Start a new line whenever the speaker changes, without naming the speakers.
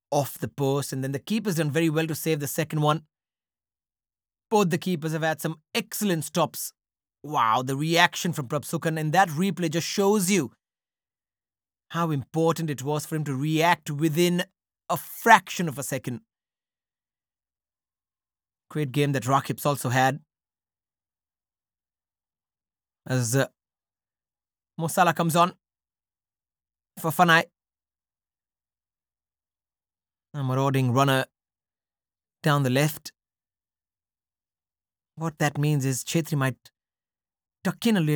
off the post, and then the keeper's done very well to save the second one. Both the keepers have had some excellent stops. Wow, the reaction from Prabhsukhan in that replay just shows you how important it was for him to react within a fraction of a second. Great game that Rakib's also had. As Mo Salah comes on for Fanai. A marauding runner down the left. What that means is Chetri might tuck in a little